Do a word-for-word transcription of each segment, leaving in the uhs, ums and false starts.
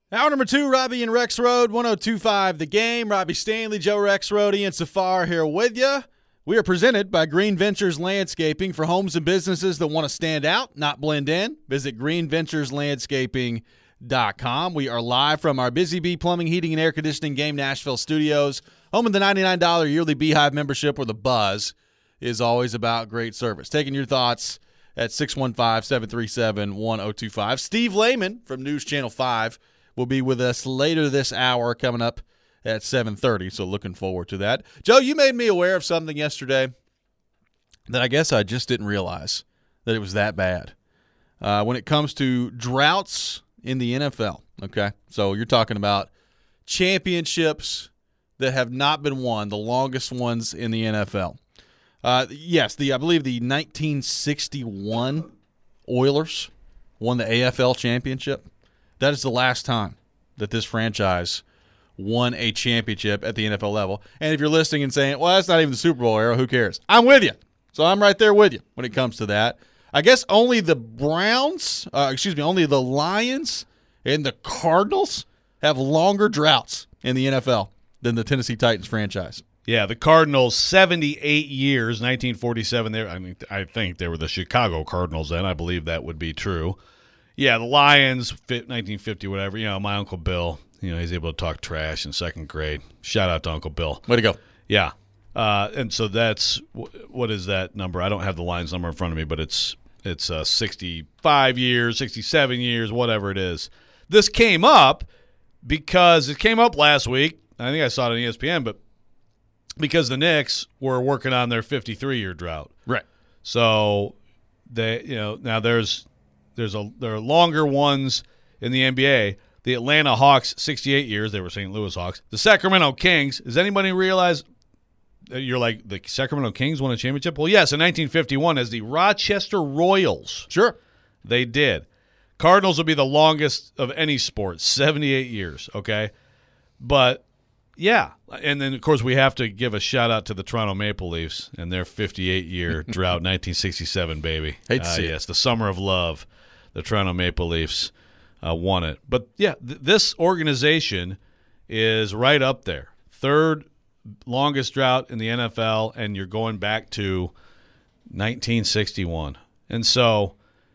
Hour number two, Robbie and Rex Road, one oh two point five The Game. Robbie Stanley, Joe Rex Road, Ian Safar here with you. We are presented by Green Ventures Landscaping for homes and businesses that want to stand out, not blend in. Visit green ventures landscaping dot com. We are live from our Busy Bee Plumbing, Heating, and Air Conditioning Game Nashville studios, home of the ninety-nine dollars yearly Beehive membership where the buzz is always about great service. Taking your thoughts at six one five, seven three seven, one oh two five. Steve Lehman from News Channel five will be with us later this hour coming up at seven thirty, so looking forward to that. Joe, you made me aware of something yesterday that I guess I just didn't realize that it was that bad. Uh, when it comes to droughts in the N F L, okay? So you're talking about championships that have not been won, the longest ones in the N F L. Uh, yes, the I believe the nineteen sixty-one Oilers won the A F L championship. That is the last time that this franchise won a championship at the N F L level. And if you're listening and saying, well, that's not even the Super Bowl era, who cares? I'm with you. So I'm right there with you when it comes to that. I guess only the Browns, uh, excuse me, only the Lions and the Cardinals have longer droughts in the N F L than the Tennessee Titans franchise. Yeah, the Cardinals, seventy-eight years, nineteen forty-seven. There, I mean, I think they were the Chicago Cardinals then. I believe that would be true. Yeah, the Lions, nineteen fifty, whatever. You know, my Uncle Bill, you know, he's able to talk trash in second grade. Shout out to Uncle Bill. Way to go. Yeah. Uh, and so that's, what is that number? I don't have the Lions number in front of me, but it's it's uh, sixty-five years, sixty-seven years, whatever it is. This came up because it came up last week. I think I saw it on E S P N, but because the Knicks were working on their fifty-three-year drought. Right. So, they, you know, now there's – There's a there are longer ones in the N B A. The Atlanta Hawks, sixty-eight years. They were Saint Louis Hawks. The Sacramento Kings. Does anybody realize that you're like, the Sacramento Kings won a championship? Well, yes, in nineteen fifty-one as the Rochester Royals. Sure. They did. Cardinals will be the longest of any sport, seventy-eight years, okay? But, yeah. And then, of course, we have to give a shout-out to the Toronto Maple Leafs and their fifty-eight-year drought, nineteen sixty-seven, baby. Hate to uh, see it. Yes, the summer of love. The Toronto Maple Leafs uh, won it. But, yeah, th- this organization is right up there. Third longest drought in the N F L, and you're going back to nineteen sixty-one. And so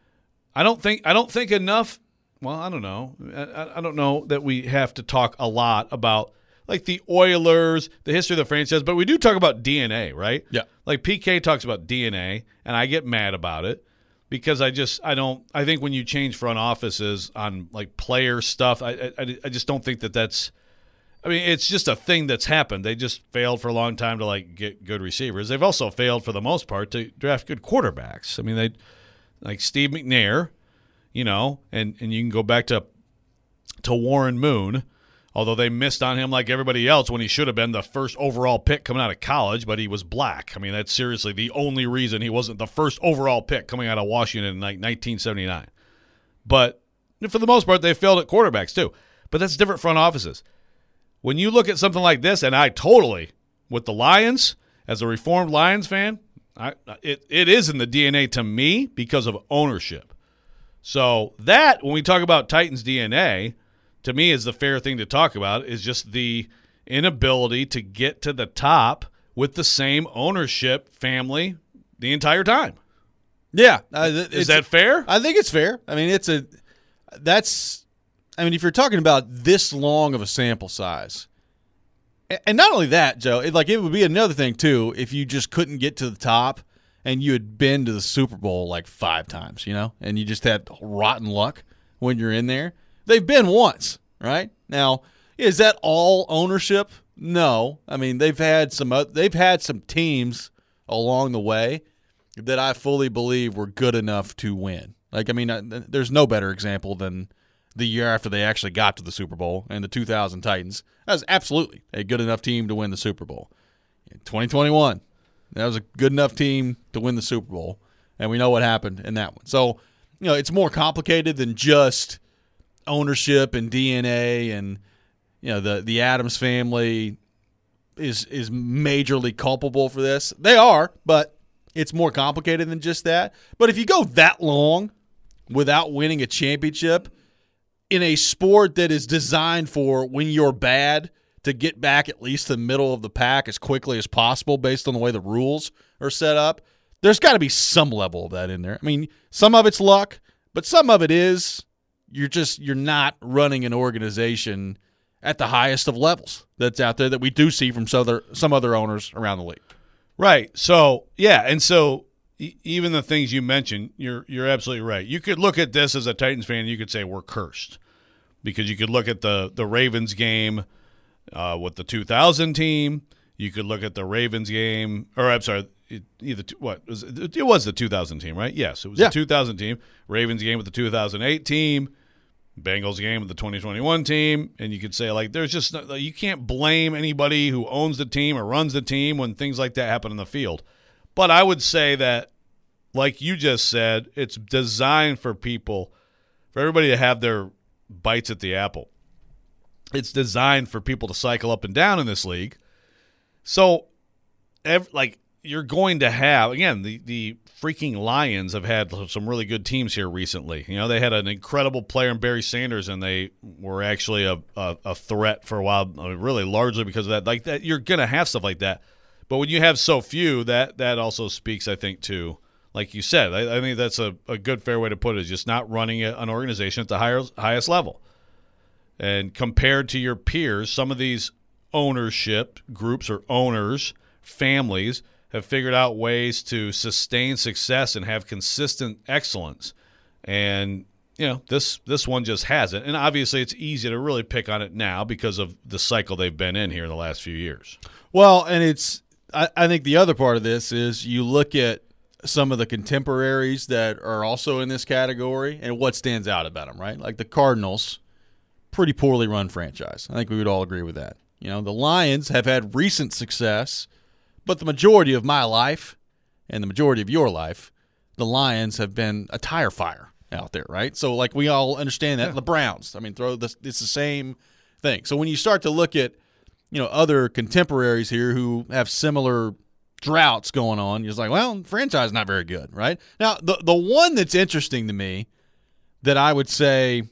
I don't think I don't think enough – well, I don't know. I, I don't know that we have to talk a lot about, like, the Oilers, the history of the franchise, but we do talk about D N A, right? Yeah. Like, P K talks about D N A, and I get mad about it. Because I just I don't I think when you change front offices on like player stuff, I, I I just don't think that that's I mean it's just a thing that's happened. They just failed for a long time to like get good receivers. They've also failed for the most part to draft good quarterbacks. I mean they like Steve McNair, you know, and, and you can go back to to Warren Moon. Although they missed on him like everybody else when he should have been the first overall pick coming out of college, but he was black. I mean, that's seriously the only reason he wasn't the first overall pick coming out of Washington in like nineteen seventy-nine. But for the most part, they failed at quarterbacks too. But that's different front offices. When you look at something like this, and I totally, with the Lions, as a reformed Lions fan, I, it, it is in the D N A to me because of ownership. So that, when we talk about Titans D N A, to me is the fair thing to talk about, is just the inability to get to the top with the same ownership family the entire time. Yeah. Uh, is that fair? I think it's fair. I mean, it's a – that's – I mean, if you're talking about this long of a sample size, and not only that, Joe, it, like it would be another thing too if you just couldn't get to the top and you had been to the Super Bowl like five times, you know, and you just had rotten luck when you're in there. They've been once, right? Now, is that all ownership? No. I mean, they've had some they've had some teams along the way that I fully believe were good enough to win. Like, I mean, there's no better example than the year after they actually got to the Super Bowl and the two thousand Titans. That was absolutely a good enough team to win the Super Bowl. In twenty twenty-one, that was a good enough team to win the Super Bowl, and we know what happened in that one. So, you know, it's more complicated than just ownership and D N A, and you know the the Adams family is is majorly culpable for this. They are, but it's more complicated than just that. But if you go that long without winning a championship, in a sport that is designed for when you're bad to get back at least the middle of the pack as quickly as possible based on the way the rules are set up, there's got to be some level of that in there. I mean, some of it's luck, but some of it is you're just you're not running an organization at the highest of levels that's out there that we do see from some other, some other owners around the league. Right. So, yeah, and so e- even the things you mentioned, you're you're absolutely right. You could look at this as a Titans fan, and you could say we're cursed because you could look at the, the Ravens game uh, with the two thousand team. You could look at the Ravens game, or I'm sorry, it, either what was it, it was the two thousand team, right? Yes, it was yeah. the two thousand team. Ravens game with the two thousand eight team. Bengals game with the twenty twenty-one team, and you could say, like, there's just no, you can't blame anybody who owns the team or runs the team when things like that happen in the field. But I would say that, like you just said, it's designed for people, for everybody to have their bites at the apple. It's designed for people to cycle up and down in this league. So, ev- like, you're going to have, again, the, the freaking Lions have had some really good teams here recently. You know, they had an incredible player in Barry Sanders, and they were actually a, a, a threat for a while, really largely because of that. Like that, you're going to have stuff like that. But when you have so few, that, that also speaks, I think, to, like you said, I, I think that's a, a good, fair way to put it, is just not running an organization at the higher, highest level. And compared to your peers, some of these ownership groups or owners, families, have figured out ways to sustain success and have consistent excellence. And, you know, this this one just hasn't. And obviously it's easy to really pick on it now because of the cycle they've been in here in the last few years. Well, and it's I, I think the other part of this is you look at some of the contemporaries that are also in this category and what stands out about them, right? Like the Cardinals, pretty poorly run franchise. I think we would all agree with that. You know, the Lions have had recent success, but the majority of my life and the majority of your life, the Lions have been a tire fire out there, right? So, like, we all understand that. Yeah. The Browns, I mean, throw this, it's the same thing. So when you start to look at, you know, other contemporaries here who have similar droughts going on, you're just like, well, franchise is not very good, right? Now, the the one that's interesting to me that I would say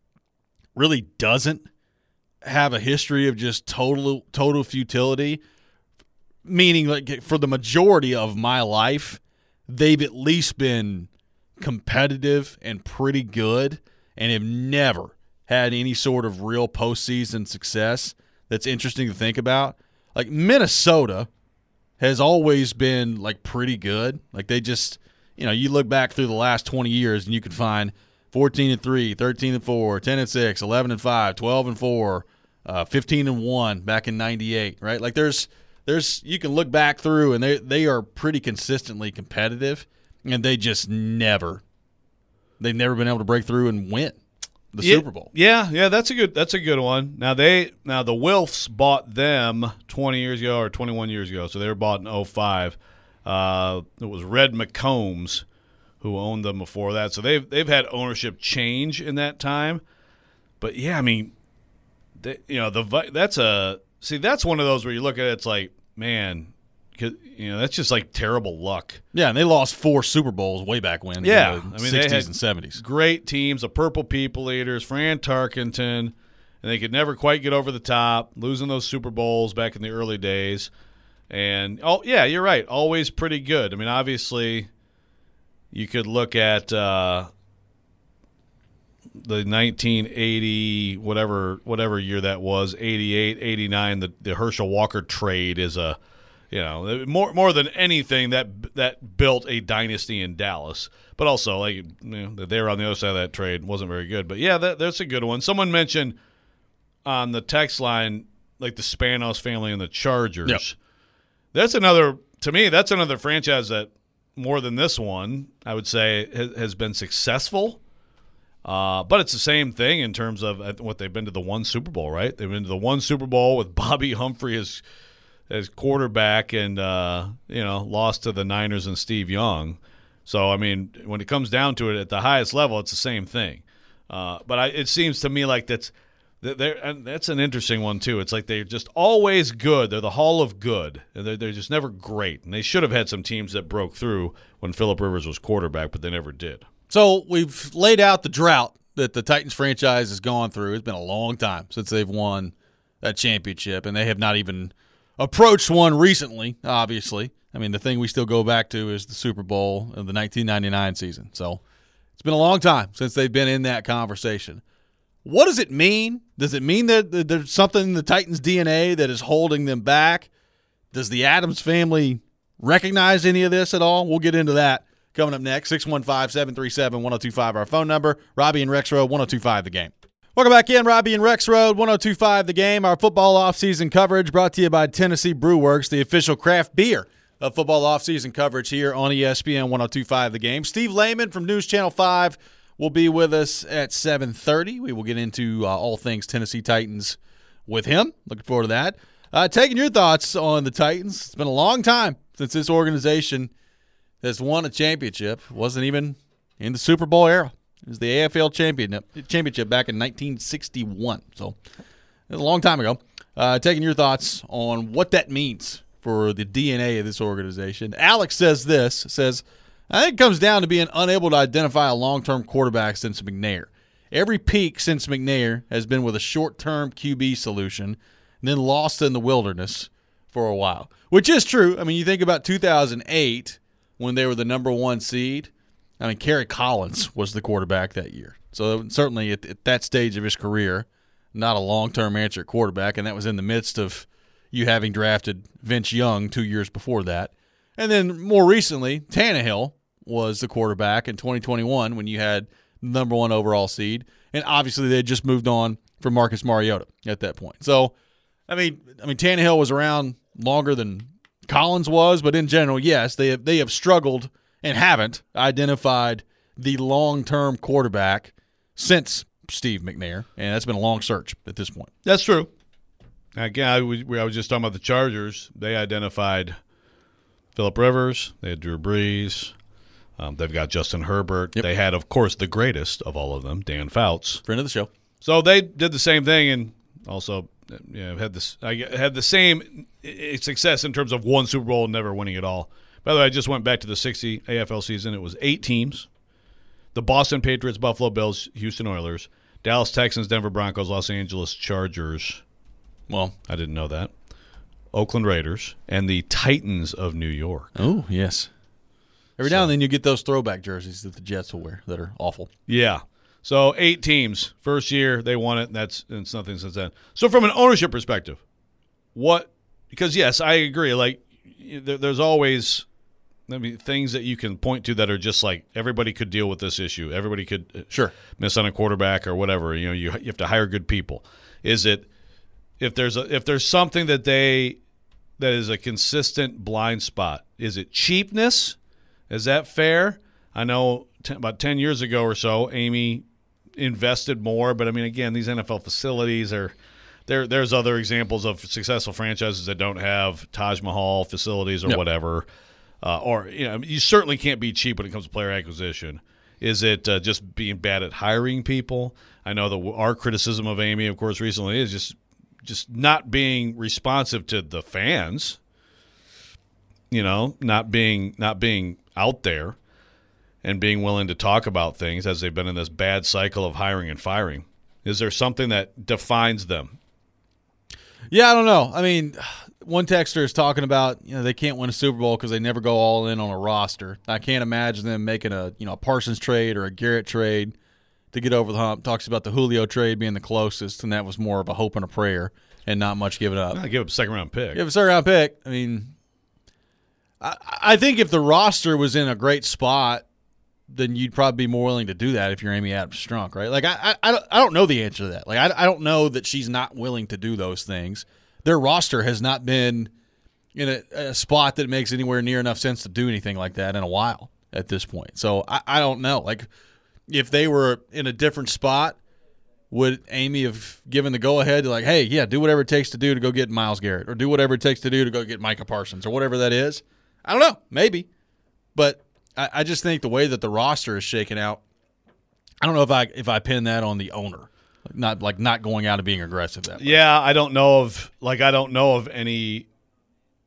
really doesn't have a history of just total total futility, meaning like for the majority of my life, they've at least been competitive and pretty good and have never had any sort of real postseason success that's interesting to think about. Like Minnesota has always been like pretty good. Like they just, you know, you look back through the last twenty years and you can find fourteen and three, thirteen and four, ten and six, eleven and five, twelve and four, uh, fifteen and one back in ninety-eight, right? Like there's There's you can look back through and they they are pretty consistently competitive, and they just never they've never been able to break through and win the yeah, Super Bowl. Yeah, yeah, that's a good that's a good one. Now they now the Wilfs bought them twenty years ago or twenty-one years ago, so they were bought in oh five. Uh, it was Red McCombs who owned them before that, so they've they've had ownership change in that time. But yeah, I mean, they, you know the that's a see that's one of those where you look at it, it's like, man, you know, that's just like terrible luck. Yeah, and they lost four Super Bowls way back when. Yeah, in the I mean, sixties they had and seventies. Great teams, the Purple People Eaters, Fran Tarkenton, and they could never quite get over the top, losing those Super Bowls back in the early days. And oh yeah, you're right, always pretty good. I mean, obviously, you could look at uh, the nineteen eighty whatever whatever year that was, eighty-eight, eighty-nine. The the Herschel Walker trade is a You know, more more than anything, that that built a dynasty in Dallas. But also, like, you know, they were on the other side of that trade, wasn't very good. But yeah, that, that's a good one. Someone mentioned on the text line, like the Spanos family and the Chargers. Yep. That's another, to me, that's another franchise that more than this one, I would say, has, has been successful. Uh, but it's the same thing in terms of what they've been to the one Super Bowl, right? They've been to the one Super Bowl with Bobby Humphrey as as quarterback, and uh, you know, lost to the Niners and Steve Young. So I mean, when it comes down to it, at the highest level, it's the same thing. Uh, but I, it seems to me like that's they're, and that's an interesting one too. It's like they're just always good. They're the Hall of Good. They're, they're just never great. And they should have had some teams that broke through when Phillip Rivers was quarterback, but they never did. So we've laid out the drought that the Titans franchise has gone through. It's been a long time since they've won that championship, and they have not even approached one recently, obviously. I mean, the thing we still go back to is the Super Bowl of the nineteen ninety-nine season. So it's been a long time since they've been in that conversation. What does it mean? Does it mean that there's something in the Titans' D N A that is holding them back? Does the Adams family recognize any of this at all? We'll get into that coming up next. six one five, seven three seven, one oh two five, our phone number. Robbie and Rex Road, one oh two five The Game. Welcome back in, Robbie and Rex Road, one oh two five The Game. Our football offseason coverage brought to you by Tennessee Brew Works, the official craft beer of football offseason coverage here on E S P N one oh two five The Game. Steve Lehman from News Channel five will be with us at seven thirty. We will get into uh, all things Tennessee Titans with him. Looking forward to that. Uh, taking your thoughts on the Titans. It's been a long time since this organization has won a championship. Wasn't even in the Super Bowl era. It was the A F L champion, championship back in nineteen sixty-one. So it was a long time ago. Uh, taking your thoughts on what that means for the D N A of this organization. Alex says this, says, I think it comes down to being unable to identify a long-term quarterback since McNair. Every peak since McNair has been with a short-term Q B solution and then lost in the wilderness for a while, which is true. I mean, you think about two thousand eight when they were the number one seed. I mean, Kerry Collins was the quarterback that year. So certainly at, at that stage of his career, not a long-term answer at quarterback, and that was in the midst of you having drafted Vince Young two years before that. And then more recently, Tannehill was the quarterback in twenty twenty-one when you had the number one overall seed. And obviously they had just moved on from Marcus Mariota at that point. So, I mean, I mean Tannehill was around longer than Collins was, but in general, yes, they have, they have struggled and haven't identified the long-term quarterback since Steve McNair, and that's been a long search at this point. That's true. Again, I was, I was just talking about the Chargers. They identified Phillip Rivers. They had Drew Brees. Um, they've got Justin Herbert. Yep. They had, of course, the greatest of all of them, Dan Fouts. Friend of the show. So they did the same thing and also you know, had this I had the same success in terms of one Super Bowl and never winning it all. By the way, I just went back to the sixty A F L season. It was eight teams. The Boston Patriots, Buffalo Bills, Houston Oilers, Dallas Texans, Denver Broncos, Los Angeles Chargers. Well, I didn't know that. Oakland Raiders, and the Titans of New York. Oh, yes. Every so, now and then you get those throwback jerseys that the Jets will wear that are awful. Yeah. So eight teams. First year, they won it, and that's and it's nothing since then. So from an ownership perspective, what – because, yes, I agree. Like, there, there's always – I mean, things that you can point to that are just like everybody could deal with this issue. Everybody could sure miss on a quarterback or whatever. You know, you you have to hire good people. Is it if there's a if there's something that they that is a consistent blind spot? Is it cheapness? Is that fair? I know t- about ten years ago or so, Amy invested more, but I mean, again, these N F L facilities are. There, there's other examples of successful franchises that don't have Taj Mahal facilities or yep. whatever. Uh, or you know, you certainly can't be cheap when it comes to player acquisition. Is it uh, just being bad at hiring people? I know that our criticism of Amy, of course, recently is just just not being responsive to the fans. You know, not being not being out there and being willing to talk about things as they've been in this bad cycle of hiring and firing. Is there something that defines them? Yeah, I don't know. I mean, one texter is talking about, you know, they can't win a Super Bowl because they never go all in on a roster. I can't imagine them making a, you know, a Parsons trade or a Garrett trade to get over the hump. Talks about the Julio trade being the closest, and that was more of a hope and a prayer and not much given up. I give up a second-round pick. Give up a second-round pick. I mean, I, I think if the roster was in a great spot, then you'd probably be more willing to do that if you're Amy Adams Strunk, right? Like, I, I, I don't know the answer to that. Like, I, I don't know that she's not willing to do those things. Their roster has not been in a, a spot that makes anywhere near enough sense to do anything like that in a while at this point. So, I, I don't know. Like, if they were in a different spot, would Amy have given the go-ahead to, like, hey, yeah, do whatever it takes to do to go get Myles Garrett, or do whatever it takes to do to go get Micah Parsons, or whatever that is? I don't know. Maybe. But I, I just think the way that the roster is shaken out, I don't know if I if I pin that on the owner, like not like not going out and being aggressive that way. Yeah, I don't know of like I don't know of any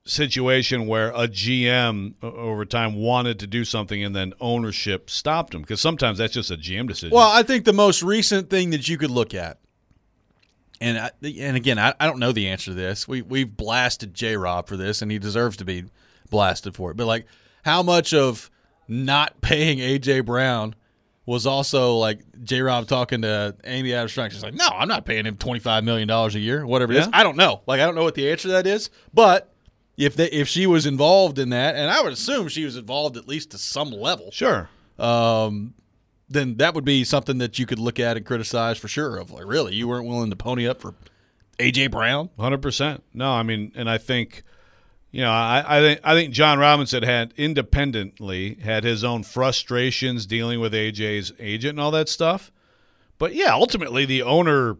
situation where a G M over time wanted to do something and then ownership stopped him, because sometimes that's just a G M decision. Well, I think the most recent thing that you could look at, and I, and again, I, I don't know the answer to this. We we've blasted J-Rob for this, and he deserves to be blasted for it. But like, how much of not paying A J Brown was also like J-Rob talking to Amy Adams Strunk? She's like, no, I'm not paying him twenty-five million dollars a year, whatever it Yeah. is. I don't know. Like, I don't know what the answer to that is. But if they, if she was involved in that, and I would assume she was involved at least to some level, Sure. um, then that would be something that you could look at and criticize for sure. Of like, really, you weren't willing to pony up for A J Brown? one hundred percent. No, I mean, and I think, you know, I, I think I think John Robinson had independently had his own frustrations dealing with A J's agent and all that stuff. But yeah, ultimately the owner,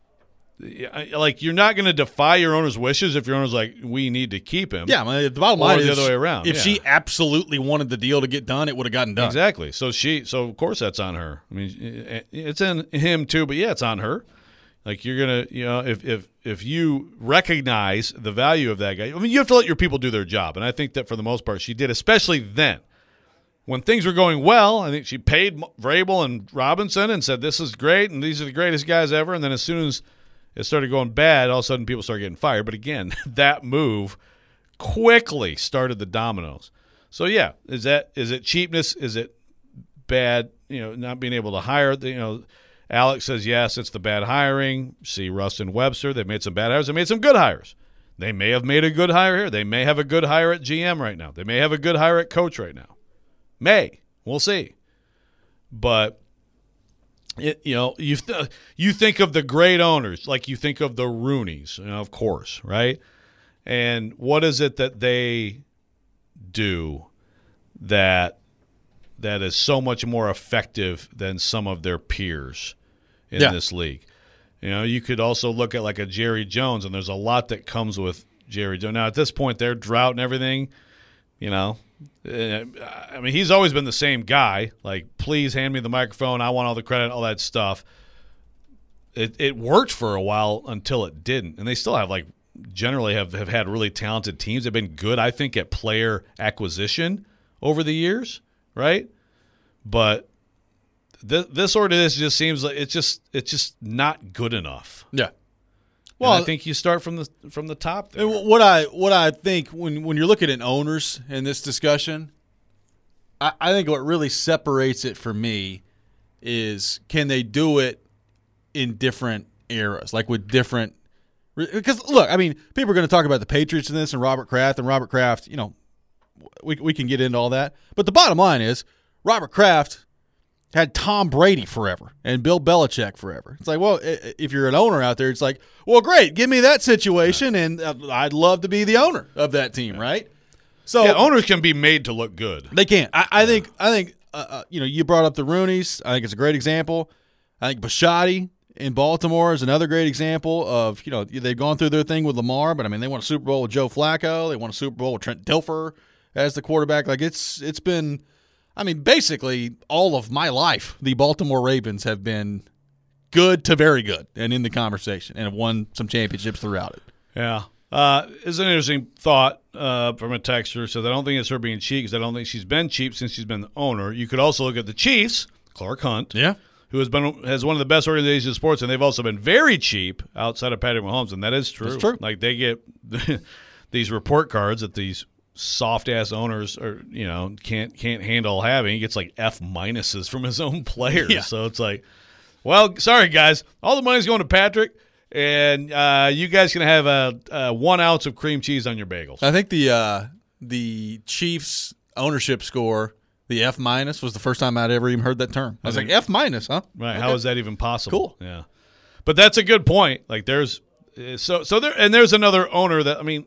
like, you're not going to defy your owner's wishes if your owner's like, we need to keep him. Yeah, I mean, the bottom Or line the is other way around, if yeah. she absolutely wanted the deal to get done, it would have gotten done. Exactly. So she, so of course that's on her. I mean, it's in him too, but yeah, it's on her. Like, you're gonna, you know, if if if you recognize the value of that guy, I mean, you have to let your people do their job, and I think that for the most part she did, especially then. When things were going well, I think she paid Vrabel and Robinson and said, this is great, and these are the greatest guys ever. And then as soon as it started going bad, all of a sudden people started getting fired. But again, that move quickly started the dominoes. So yeah, is that is it cheapness? Is it bad? You know, not being able to hire. You know, Alex says yes, it's the bad hiring. See Russ and Webster, they made some bad hires. They made some good hires. They may have made a good hire here. They may have a good hire at G M right now. They may have a good hire at coach right now. May. We'll see. But, it, you know, you th- you think of the great owners, like you think of the Rooneys, you know, of course, right? And what is it that they do that that is so much more effective than some of their peers in Yeah. this league? You know, you could also look at like a Jerry Jones, and there's a lot that comes with Jerry Jones. Now, at this point, their drought and everything, you know, uh, I mean, he's always been the same guy. Like, please hand me the microphone. I want all the credit, all that stuff. It it worked for a while until it didn't. And they still have, like, generally have, have had really talented teams. They've been good, I think, at player acquisition over the years, right? But this, this sort of this just seems like it's just it's just not good enough. Yeah. Well, Well, I think you start from the from the top there. And what I what I think when when you're looking at owners in this discussion, I, I think what really separates it for me is, can they do it in different eras, like with different. Because look, I mean, people are going to talk about the Patriots in this and Robert Kraft, and Robert Kraft. You know, we we can get into all that, but the bottom line is Robert Kraft had Tom Brady forever and Bill Belichick forever. It's like, well, if you're an owner out there, it's like, well, great, give me that situation, and I'd love to be the owner of that team, right? So yeah, owners can be made to look good. They can. I, I think. I think. Uh, uh, you know, you brought up the Rooneys. I think it's a great example. I think Bisciotti in Baltimore is another great example of, you know, they've gone through their thing with Lamar, but I mean, they won a Super Bowl with Joe Flacco. They won a Super Bowl with Trent Dilfer as the quarterback. Like, it's it's been. I mean, basically, all of my life, the Baltimore Ravens have been good to very good and in the conversation and have won some championships throughout it. Yeah. Uh, it's an interesting thought uh, from a texter. So I don't think it's her being cheap, because I don't think she's been cheap since she's been the owner. You could also look at the Chiefs, Clark Hunt, Yeah. who has been has one of the best organizations in sports, and they've also been very cheap outside of Patrick Mahomes, and that is true. That's true. Like, they get these report cards that these soft ass owners are, you know, can't can't handle having. He gets like F minuses from his own players. Yeah. So it's like, well, sorry guys, all the money's going to Patrick, and uh, you guys can have a, a one ounce of cream cheese on your bagels. I think the uh, the Chiefs ownership score, the F minus, was the first time I'd ever even heard that term. I was like, F minus, huh? Right? Okay. How is that even possible? Cool. Yeah, but that's a good point. Like, there's so so there, and there's another owner that, I mean,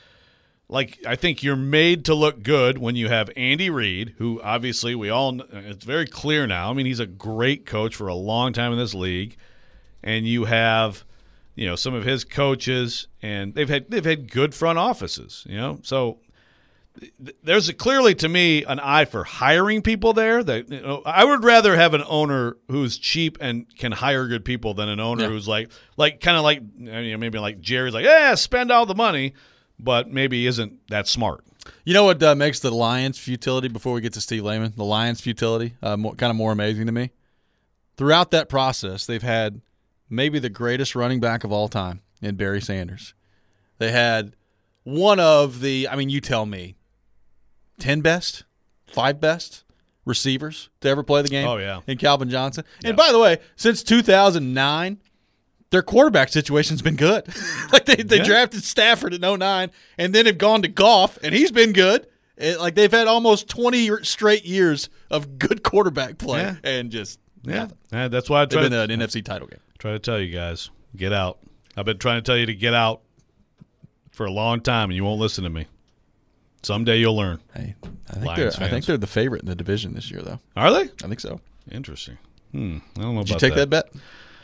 like, I think you're made to look good when you have Andy Reid, who obviously we all know, it's very clear now. I mean, he's a great coach for a long time in this league, and you have, you know, some of his coaches, and they've had they've had good front offices. You know, so th- there's a, clearly to me an eye for hiring people there. That, you know, I would rather have an owner who's cheap and can hire good people than an owner Yeah. who's like like kind of like, you know, maybe like Jerry's like, yeah, spend all the money. but maybe isn't that smart. You know what uh, makes the Lions' futility, before we get to Steve Lehman, the Lions' futility uh, more, kind of more amazing to me? Throughout that process, they've had maybe the greatest running back of all time in Barry Sanders. They had one of the, I mean, you tell me, ten best, five best receivers to ever play the game. Oh, yeah. In Calvin Johnson. Yeah. And by the way, since two thousand nine, their quarterback situation's been good. like they, they Yeah. drafted Stafford in oh nine and then have gone to Goff, and he's been good. It, like they've had almost twenty straight years of good quarterback play, Yeah. and just Yeah, nothing. yeah that's why I They've try been to, an N F C title game. try to tell you guys, get out. I've been trying to tell you to get out for a long time, and you won't listen to me. Someday you'll learn. Hey, I think, Lions they're, I fans. think they're the favorite in the division this year, though. Are they? I think so. Interesting. Hmm. I don't know Did you about take that, bet?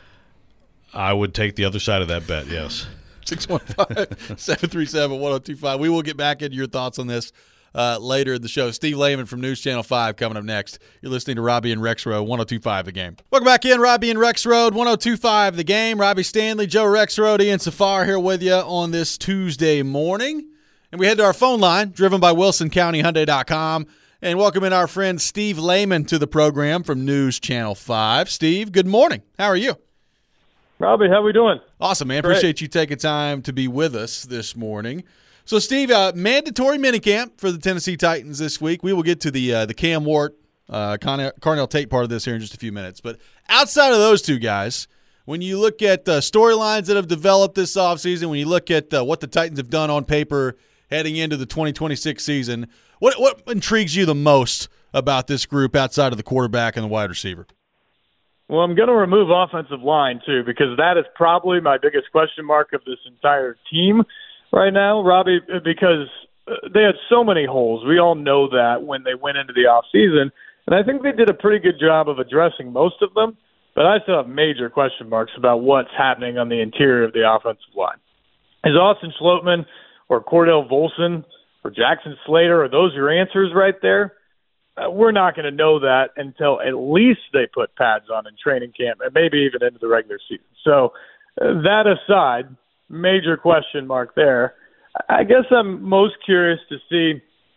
I would take the other side of that bet, yes. six one five, seven three seven, one oh two five. We will get back into your thoughts on this uh, later in the show. Steve Lehman from News Channel five coming up next. You're listening to Robbie and Rex Road, one oh two five The Game. Welcome back in, Robbie and Rex Road, one oh two five The Game. Robbie Stanley, Joe Rexroad, Ian Safar here with you on this Tuesday morning. And we head to our phone line, driven by Wilson County Hyundai dot com, and welcome in our friend Steve Lehman to the program from News Channel five. Steve, good morning. How are you? Robbie, how we doing? Awesome, man. Great. Appreciate you taking time to be with us this morning. So, Steve, uh, mandatory minicamp for the Tennessee Titans this week. We will get to the uh, the Cam Ward, uh, Carnell, Carnell Tate part of this here in just a few minutes. But outside of those two guys, when you look at uh, storylines that have developed this offseason, when you look at uh, what the Titans have done on paper heading into the twenty twenty-six season, what what intrigues you the most about this group outside of the quarterback and the wide receiver? Well, I'm going to remove offensive line, too, because that is probably my biggest question mark of this entire team right now, Robbie, because they had so many holes. We all know that when they went into the offseason, and I think they did a pretty good job of addressing most of them, but I still have major question marks about what's happening on the interior of the offensive line. Is Austin Schlottman or Cordell Volson or Jackson Slater, are those your answers right there? Uh, we're not going to know that until at least they put pads on in training camp and maybe even into the regular season. So uh, that aside, major question mark there. I guess I'm most curious to see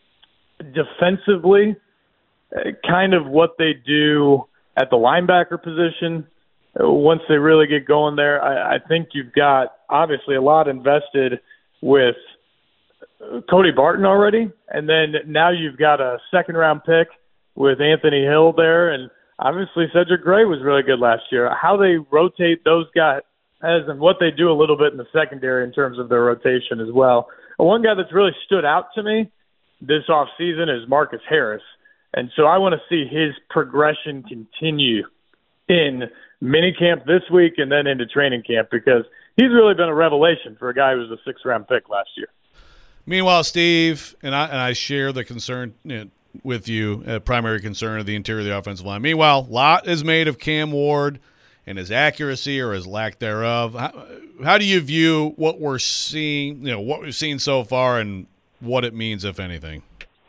defensively uh, kind of what they do at the linebacker position uh, once they really get going there. I, I think you've got obviously a lot invested with Cody Barton already, and then now you've got a second-round pick with Anthony Hill there, and obviously Cedric Gray was really good last year. How they rotate those guys and what they do a little bit in the secondary in terms of their rotation as well. One guy that's really stood out to me this offseason is Marcus Harris, and so I want to see his progression continue in minicamp this week and then into training camp because he's really been a revelation for a guy who was a sixth-round pick last year. Meanwhile, Steve, and I and I share the concern you know, with you, a primary concern of the interior of the offensive line. Meanwhile, a lot is made of Cam Ward and his accuracy or his lack thereof. How, how do you view what we're seeing, you know, what we've seen so far and what it means, if anything?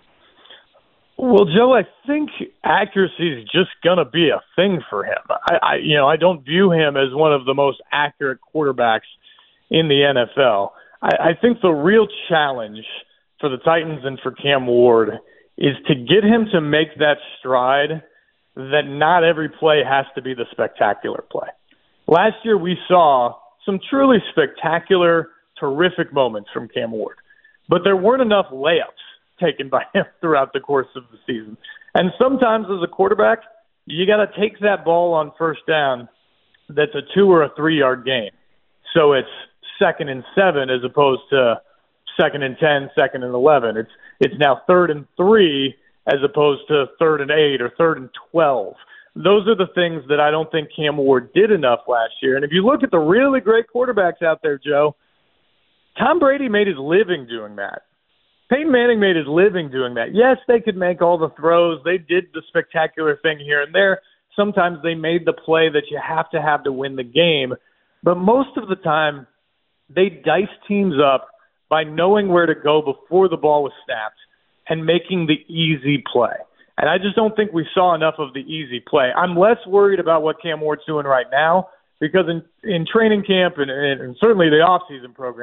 Well, Joe, I think accuracy is just going to be a thing for him. I, I, you know, I don't view him as one of the most accurate quarterbacks in the N F L. I, I think the real challenge for the Titans and for Cam Ward is to get him to make that stride that not every play has to be the spectacular play. Last year we saw some truly spectacular, terrific moments from Cam Ward, but there weren't enough layups taken by him throughout the course of the season. And sometimes as a quarterback, you got to take that ball on first down that's a two or a three-yard gain. So it's second and seven as opposed to second and ten, second and eleven. It's it's now third and three as opposed to third and eight or third and twelve. Those are the things that I don't think Cam Ward did enough last year. And if you look at the really great quarterbacks out there, Joe, Tom Brady made his living doing that. Peyton Manning made his living doing that. Yes, they could make all the throws. They did the spectacular thing here and there. Sometimes they made the play that you have to have to win the game. But most of the time, they dice teams up by knowing where to go before the ball was snapped and making the easy play. And I just don't think we saw enough of the easy play. I'm less worried about what Cam Ward's doing right now because in, in training camp and, and certainly the offseason program,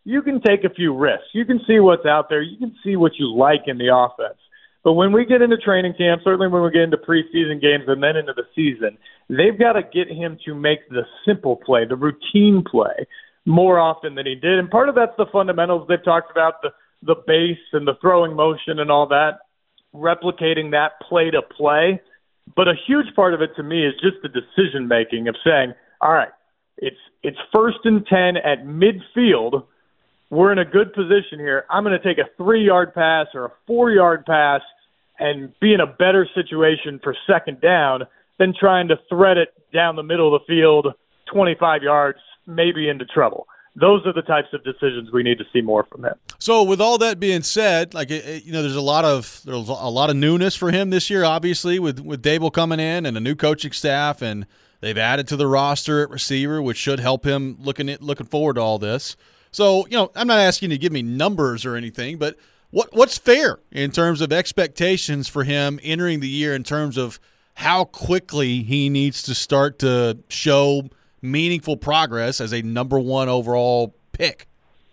you can take a few risks. You can see what's out there. You can see what you like in the offense. But when we get into training camp, certainly when we get into preseason games and then into the season, they've got to get him to make the simple play, the routine play, more often than he did. And part of that's the fundamentals they've talked about, the, the base and the throwing motion and all that, replicating that play to play. But a huge part of it to me is just the decision making of saying, all right, it's it's first and ten at midfield. We're in a good position here. I'm going to take a three-yard pass or a four-yard pass and be in a better situation for second down than trying to thread it down the middle of the field, twenty-five yards, maybe into trouble. Those are the types of decisions we need to see more from him. So, with all that being said, like you know, there's a lot of there's a lot of newness for him this year. Obviously, with with Dable coming in and a new coaching staff, and they've added to the roster at receiver, which should help him looking at, looking forward to all this. So, you know, I'm not asking you to give me numbers or anything, but what what's fair in terms of expectations for him entering the year in terms of how quickly he needs to start to show meaningful progress as a number one overall pick?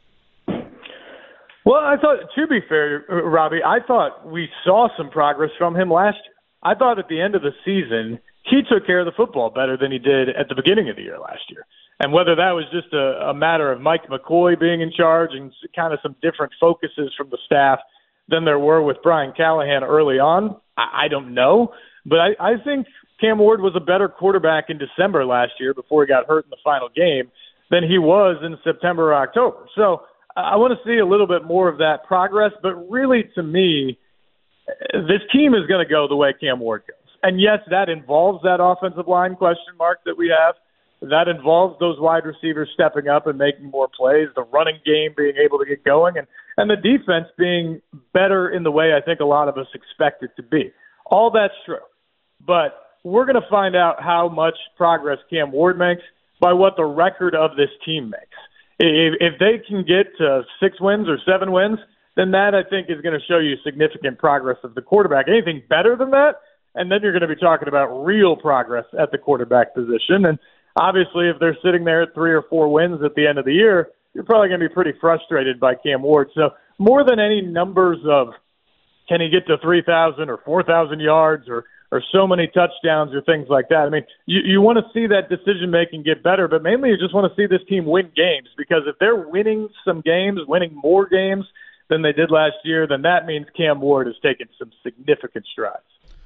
Well, I thought, to be fair, Robbie, I thought we saw some progress from him last year. I thought at the end of the season, he took care of the football better than he did at the beginning of the year last year. And whether that was just a, a matter of Mike McCoy being in charge and kind of some different focuses from the staff than there were with Brian Callahan early on, I, I don't know. But I, I think Cam Ward was a better quarterback in December last year before he got hurt in the final game than he was in September or October. So I want to see a little bit more of that progress. But really, to me, this team is going to go the way Cam Ward goes. And, yes, that involves that offensive line question mark that we have. That involves those wide receivers stepping up and making more plays, the running game being able to get going, and, and the defense being better in the way I think a lot of us expect it to be. All that's true. But we're going to find out how much progress Cam Ward makes by what the record of this team makes. If, if they can get to six wins or seven wins, then that, I think, is going to show you significant progress of the quarterback. Anything better than that, and then you're going to be talking about real progress at the quarterback position. And obviously, if they're sitting there at three or four wins at the end of the year, you're probably going to be pretty frustrated by Cam Ward. So more than any numbers of can he get to three thousand or four thousand yards or or so many touchdowns or things like that. I mean, you, you want to see that decision-making get better, but mainly you just want to see this team win games, because if they're winning some games, winning more games than they did last year, then that means Cam Ward has taken some significant strides.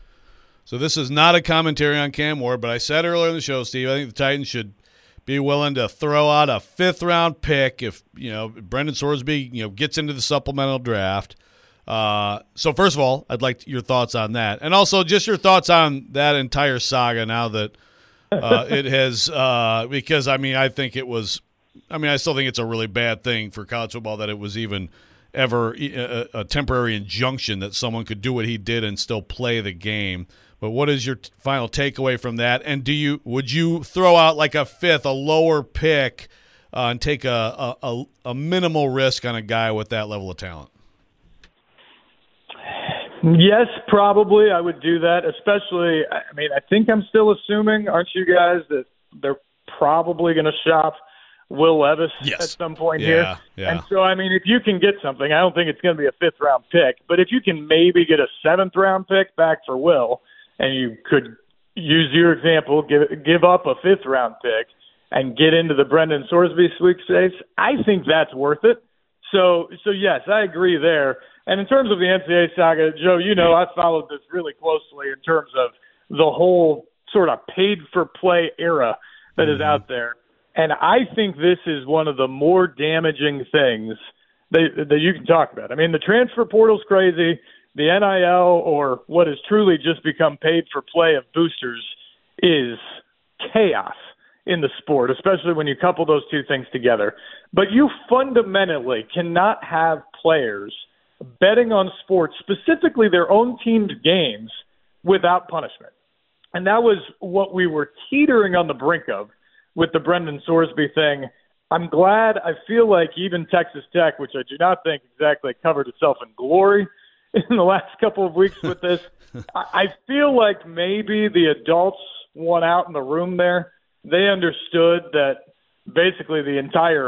So this is not a commentary on Cam Ward, but I said earlier in the show, Steve, I think the Titans should be willing to throw out a fifth-round pick if, you know, Brendan Sorsby, you know, gets into the supplemental draft. Uh, so first of all, I'd like your thoughts on that, and also just your thoughts on that entire saga now that uh, it has uh, – because, I mean, I think it was – I mean, I still think it's a really bad thing for college football that it was even ever a, a temporary injunction that someone could do what he did and still play the game. But what is your t- final takeaway from that? And do you would you throw out like a fifth, a lower pick, uh, and take a, a a minimal risk on a guy with that level of talent? Yes, probably I would do that. Especially, I mean, I think I'm still assuming, aren't you guys, that they're probably going to shop Will Levis yes. at some point yeah, here. Yeah. And so, I mean, if you can get something, I don't think it's going to be a fifth-round pick, but if you can maybe get a seventh-round pick back for Will, and you could use your example, give give up a fifth-round pick and get into the Brendan Sorsby sweepstakes, I think that's worth it. So, so yes, I agree there. And in terms of the N C double A saga, Joe, you know I followed this really closely in terms of the whole sort of paid-for-play era that mm-hmm. is out there. And I think this is one of the more damaging things that, that you can talk about. I mean, the transfer portal's crazy. The N I L, or what has truly just become paid for play of boosters, is chaos in the sport, especially when you couple those two things together. But you fundamentally cannot have players betting on sports, specifically their own team's games, without punishment. And that was what we were teetering on the brink of with the Brendan Sorsby thing. I'm glad. I feel like even Texas Tech, which I do not think exactly covered itself in glory in the last couple of weeks with this, I feel like maybe the adults won out in the room there. They understood that basically the entire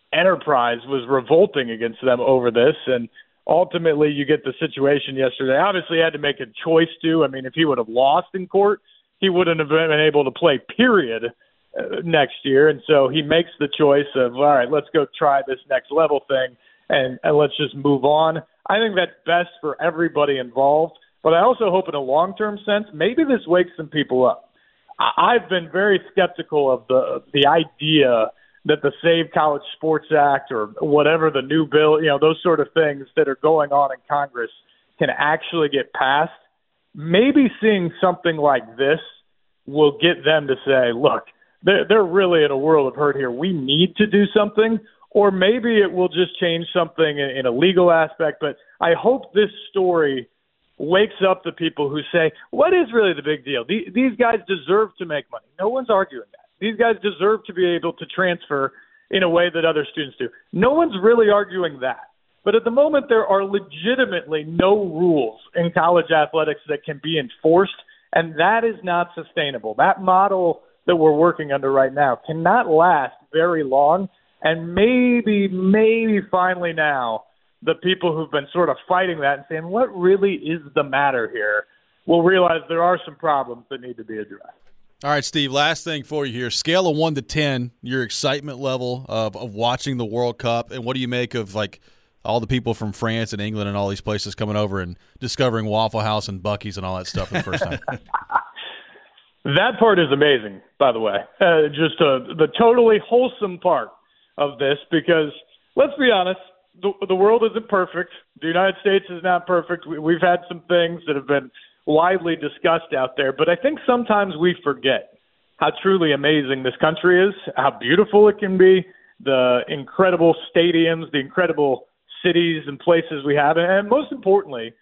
enterprise was revolting against them over this. And ultimately, you get the situation yesterday. Obviously, he had to make a choice, too. I mean, if he would have lost in court, he wouldn't have been able to play, period, uh, next year. And so he makes the choice of, all right, let's go try this next level thing, and, and let's just move on. I think that's best for everybody involved. But I also hope in a long-term sense, maybe this wakes some people up. I- I've been very skeptical of the the idea that the Save College Sports Act or whatever the new bill, you know, those sort of things that are going on in Congress can actually get passed. Maybe seeing something like this will get them to say, look, they're, they're really in a world of hurt here. We need to do something. Or maybe it will just change something in, in a legal aspect. But I hope this story wakes up the people who say, what is really the big deal? These, these guys deserve to make money. No one's arguing that. These guys deserve to be able to transfer in a way that other students do. No one's really arguing that. But at the moment, there are legitimately no rules in college athletics that can be enforced, and that is not sustainable. That model that we're working under right now cannot last very long, and maybe, maybe finally now, the people who've been sort of fighting that and saying, what really is the matter here, will realize there are some problems that need to be addressed. All right, Steve, last thing for you here. Scale of one to ten, your excitement level of, of watching the World Cup, and what do you make of, like, all the people from France and England and all these places coming over and discovering Waffle House and Buc-ee's and all that stuff for the first time? That part is amazing, by the way. Uh, just uh, the totally wholesome part of this, because let's be honest, the, the world isn't perfect. The United States is not perfect. We, we've had some things that have been widely discussed out there, but I think sometimes we forget how truly amazing this country is, how beautiful it can be, the incredible stadiums, the incredible cities and places we have, and most importantly,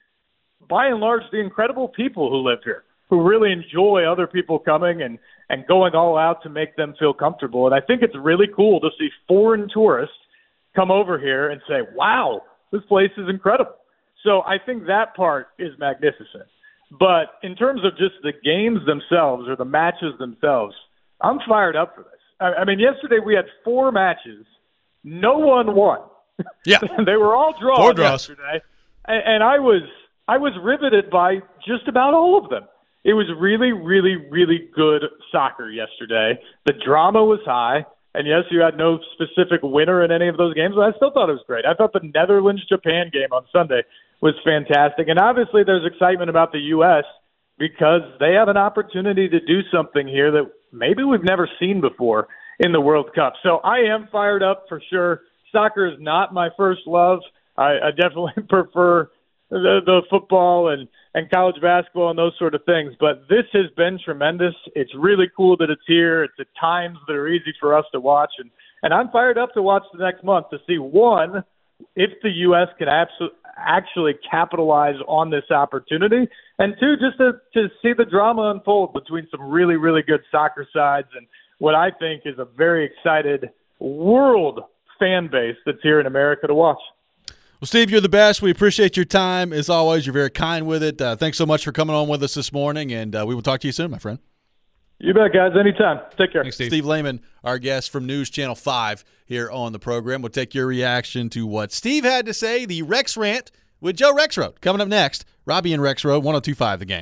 by and large, the incredible people who live here, who really enjoy other people coming and, and going all out to make them feel comfortable. And I think it's really cool to see foreign tourists come over here and say, wow, this place is incredible. So I think that part is magnificent. But in terms of just the games themselves or the matches themselves, I'm fired up for this. I, I mean, yesterday we had four matches. No one won. Yeah. They were all draws, Four draws. yesterday. And, and I was I was riveted by just about all of them. It was really, really, really good soccer yesterday. The drama was high. And, yes, you had no specific winner in any of those games, but I still thought it was great. I thought the Netherlands-Japan game on Sunday was fantastic. And obviously there's excitement about the U S because they have an opportunity to do something here that maybe we've never seen before in the World Cup. So I am fired up for sure. Soccer is not my first love. I, I definitely prefer the, the football and, and college basketball and those sort of things. But this has been tremendous. It's really cool that it's here. It's at times that are easy for us to watch. And, and I'm fired up to watch the next month to see, one, if the U S can abso- actually capitalize on this opportunity, and two, just to, to see the drama unfold between some really, really good soccer sides and what I think is a very excited world fan base that's here in America to watch. Well, Steve, you're the best. We appreciate your time. As always, you're very kind with it. Uh, thanks so much for coming on with us this morning, and uh, we will talk to you soon, my friend. You bet, guys. Anytime. Take care. Thanks, Steve. Steve Lehman, our guest from News Channel five here on the program. We'll take your reaction to what Steve had to say, the Rex Rant with Joe Rexrode. Coming up next, Robbie and Rexrode, one oh two point five The Game.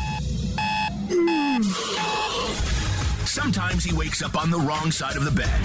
Sometimes he wakes up on the wrong side of the bed.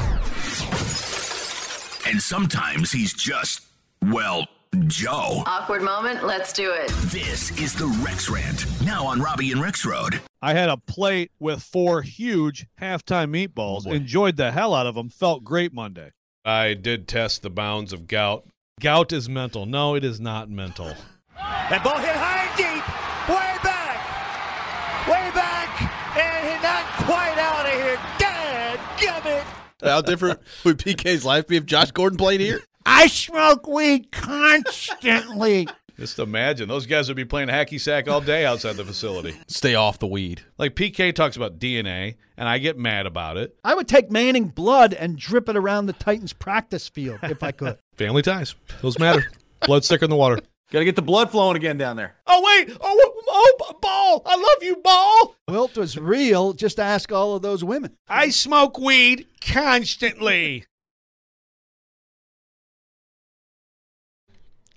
And sometimes he's just, well, Joe. Awkward moment. Let's do it. This is the Rex Rant, now on Robbie and Rexrode. I had a plate with four huge halftime meatballs. Oh, enjoyed the hell out of them. Felt great Monday. I did test the bounds of gout. Gout is mental. No, it is not mental. That ball hit high and deep, way back, way back, and he's not quite out of here. Dad, gummit. How different would P K's life be if Josh Gordon played here? I smoke weed constantly. Just imagine. Those guys would be playing hacky sack all day outside the facility. Stay off the weed. Like P K talks about D N A, and I get mad about it. I would take Manning blood and drip it around the Titans practice field if I could. Family ties. Those matter. Blood's thicker in the water. Got to get the blood flowing again down there. Oh, wait. Oh, oh, Ball. I love you, Ball. Wilt was real. Just ask all of those women. I smoke weed constantly.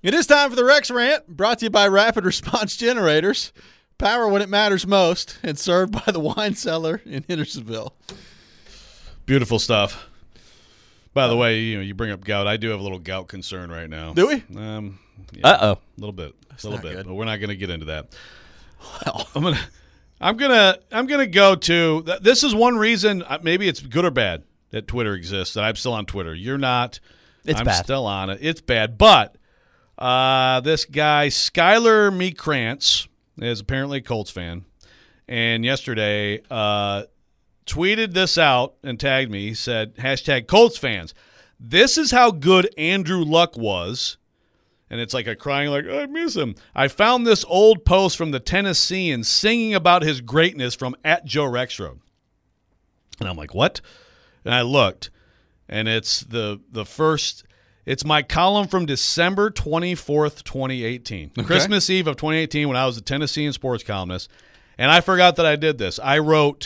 It is time for the Rex Rant, brought to you by Rapid Response Generators. Power when it matters most, and served by the Wine Cellar in Hendersonville. Beautiful stuff. By the way, you know, you bring up gout. I do have a little gout concern right now. Do we? Um, yeah, Uh-oh. A little bit. That's a little not bit. good. But we're not going to get into that. Well, I'm gonna, I'm gonna, I'm gonna go to. th- This is one reason. uh, Maybe it's good or bad that Twitter exists. That I'm still on Twitter. You're not. It's I'm bad. still on it. It's bad. But uh, this guy Skylar Meekrantz is apparently a Colts fan, and yesterday uh, tweeted this out and tagged me. He said, hashtag Colts fans. This is how good Andrew Luck was. And it's like a crying like, I miss him. I found this old post from the Tennesseans singing about his greatness from at Joe Rexroad. And I'm like, what? And I looked, and it's the the first – it's my column from December twenty-fourth, twenty eighteen. Okay. Christmas Eve of twenty eighteen when I was a Tennessean sports columnist. And I forgot that I did this. I wrote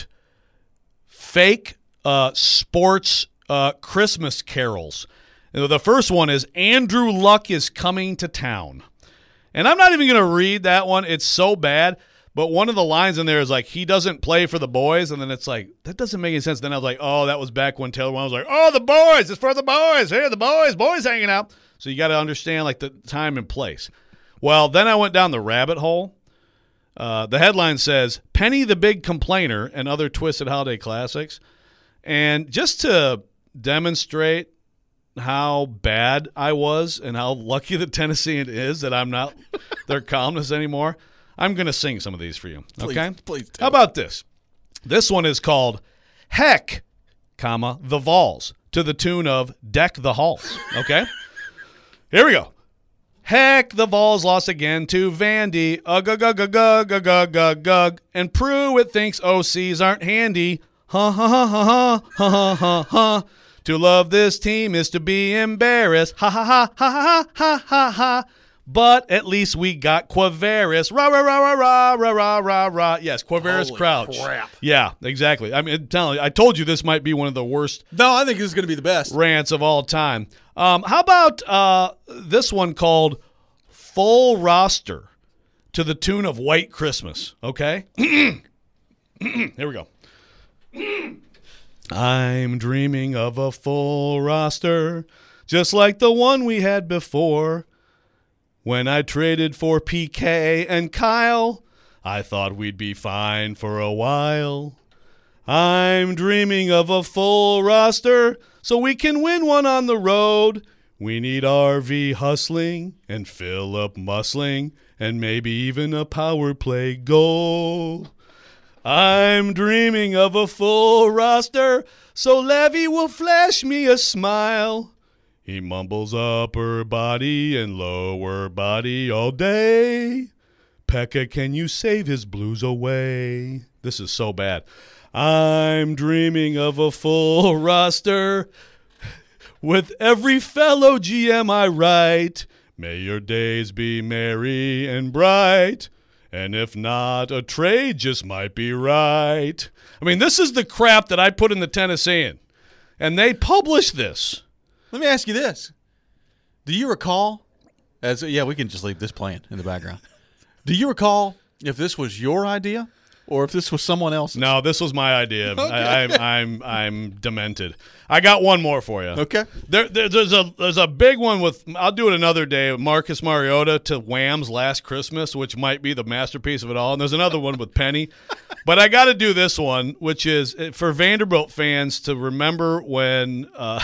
fake uh, sports uh, Christmas carols. And the first one is Andrew Luck is coming to town. And I'm not even going to read that one. It's so bad. But one of the lines in there is like, he doesn't play for the boys. And then it's like, that doesn't make any sense. Then I was like, oh, that was back when Taylor One was like, oh, the boys. It's for the boys. Here, the boys. Boys hanging out. So you got to understand like the time and place. Well, then I went down the rabbit hole. Uh, the headline says, Penny the Big Complainer and Other Twisted Holiday Classics. And just to demonstrate how bad I was and how lucky the Tennessean is that I'm not their columnist anymore, I'm going to sing some of these for you. Okay? Please, please do. How about this? This one is called Heck, comma, the Vols, to the tune of Deck the Halls. Okay? Here we go. Heck, the Vols lost again to Vandy. Ugh, ugh, ugh, ugh, ugh, ugh, ugh, ugh, ugh. And Pruitt thinks O Cs aren't handy. Ha, ha, ha, ha, ha, ha, ha, ha, ha. To love this team is to be embarrassed. Ha, ha, ha, ha, ha, ha, ha, ha. But at least we got Quavaris. Rah, rah, rah, rah, rah, rah, rah, rah. Yes, Quavaris Holy Crouch. crap. Yeah, exactly. I mean, I'm telling you, I told you this might be one of the worst No, I think this is going to be the best. rants of all time. Um, how about uh, this one called Full Roster to the tune of White Christmas? Okay? Here we go. I'm dreaming of a full roster, just like the one we had before. When I traded for P K and Kyle, I thought we'd be fine for a while. I'm dreaming of a full roster so we can win one on the road. We need R V hustling and Phillip muscling and maybe even a power play goal. I'm dreaming of a full roster so Levy will flash me a smile. He mumbles upper body and lower body all day. Pekka, can you save his blues away? This is so bad. I'm dreaming of a full roster with every fellow G M I write. May your days be merry and bright. And if not, a trade just might be right. I mean, this is the crap that I put in the Tennessean. And they publish this. Let me ask you this. Do you recall, as yeah, we can just leave this playing in the background. Do you recall if this was your idea or if this was someone else's? No, this was my idea. Okay. I, I'm, I'm, I'm demented. I got one more for you. Okay. There, there, there's a there's a big one with. I'll do it another day. Marcus Mariota to Wham's Last Christmas, which might be the masterpiece of it all. And there's another one with Penny, but I got to do this one, which is for Vanderbilt fans to remember when uh,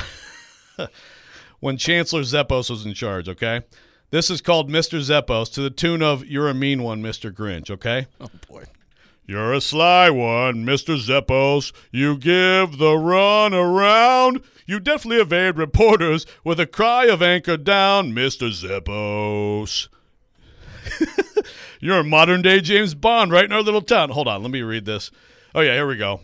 when Chancellor Zeppos was in charge. Okay, this is called Mister Zeppos to the tune of "You're a Mean One, Mister Grinch." Okay. Oh boy. You're a sly one, Mister Zeppos. You give the run around. You definitely evade reporters with a cry of anchor down, Mister Zeppos. You're a modern-day James Bond right in our little town. Hold on, let me read this. Oh, yeah, here we go.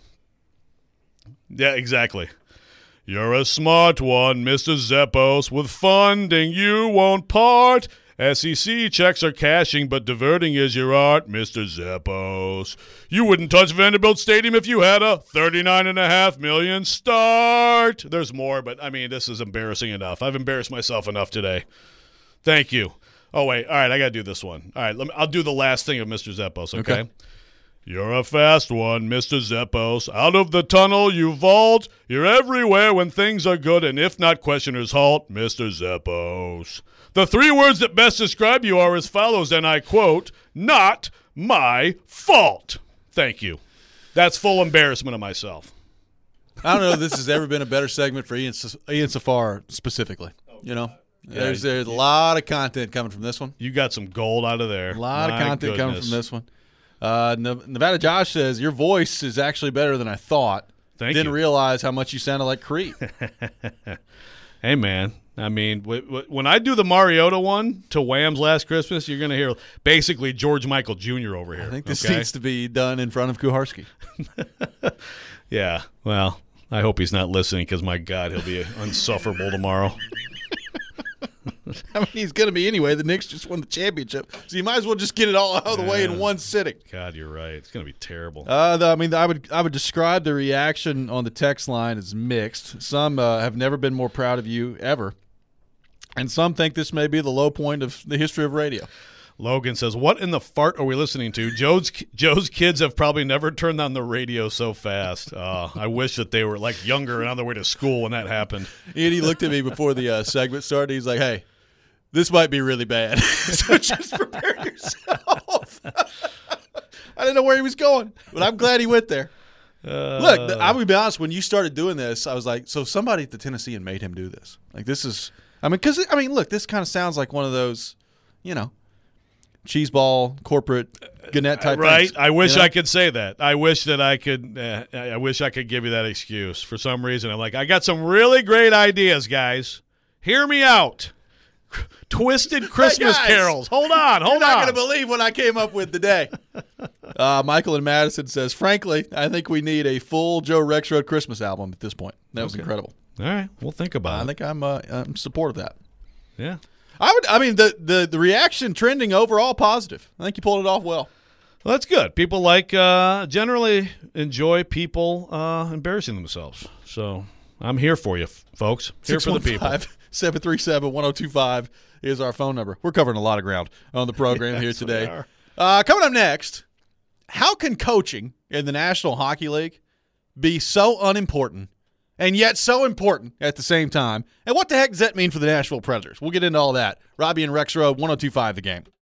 Yeah, exactly. You're a smart one, Mister Zeppos. With funding you won't part. S E C checks are cashing, but diverting is your art, Mister Zeppos. You wouldn't touch Vanderbilt Stadium if you had a thirty-nine and a half million start. There's more, but I mean, this is embarrassing enough. I've embarrassed myself enough today. Thank you. Oh, wait. All right, I got to do this one. All right, let me, I'll do the last thing of Mister Zeppos, okay? Okay. You're a fast one, Mister Zeppos. Out of the tunnel you vault. You're everywhere when things are good, and if not, questioners halt. Mister Zeppos. The three words that best describe you are as follows, and I quote, not my fault. Thank you. That's full embarrassment of myself. I don't know if this has ever been a better segment for Ian, Ian Safar specifically. You know, Yeah, there's there's a lot of content coming from this one. You got some gold out of there. A lot My of content coming goodness. from this one. Uh, Nevada Josh says your voice is actually better than I thought. Thank Didn't you. realize how much you sounded like Creed. Hey, man. I mean, w- w- when I do the Mariota one to Wham's Last Christmas, you're going to hear basically George Michael Junior over here. I think this okay? needs to be done in front of Kuharski. Yeah, well, I hope he's not listening because, my God, he'll be insufferable tomorrow. I mean, he's going to be anyway. The Knicks just won the championship, so you might as well just get it all out of the way in Yeah. one sitting. God, you're right. It's going to be terrible. Uh, the, I mean, I would I would describe the reaction on the text line as mixed. Some uh, have never been more proud of you ever, and some think this may be the low point of the history of radio. Logan says, what in the fart are we listening to? Joe's Joe's kids have probably never turned on the radio so fast. Uh, I wish that they were, like, younger and on their way to school when that happened. And he looked at me before the uh, segment started. He's like, hey, this might be really bad. So just prepare yourself. I didn't know where he was going, but I'm glad he went there. Uh, Look, I will be honest, when you started doing this, I was like, so somebody at the Tennessean made him do this. Like, this is, I mean, because, I mean, look, this kind of sounds like one of those, you know, cheeseball, corporate, Gannett type right? things. I wish you know? I could say that. I wish that I could. Uh, I wish I could give you that excuse. For some reason, I'm like, I got some really great ideas, guys. Hear me out. Twisted Christmas Hey, guys, carols. Hold on, hold You're not on. going to believe what I came up with today. uh, Michael in Madison says, frankly, I think we need a full Joe Rexrode Christmas album at this point. That was Okay. incredible. All right, we'll think about I it. think I'm uh, I'm supportive of that. Yeah. I would. I mean, the, the the reaction trending overall positive. I think you pulled it off well. Well, that's good. People like uh, generally enjoy people uh, embarrassing themselves. So I'm here for you, f- folks. Here for the people. seven three seven, one oh two five is our phone number. We're covering a lot of ground on the program here Yes, we today. are. Uh, coming up next, how can coaching in the National Hockey League be so unimportant and yet so important at the same time? And what the heck does that mean for the Nashville Predators? We'll get into all that. Robbie and Rex Road, one oh two five The Game.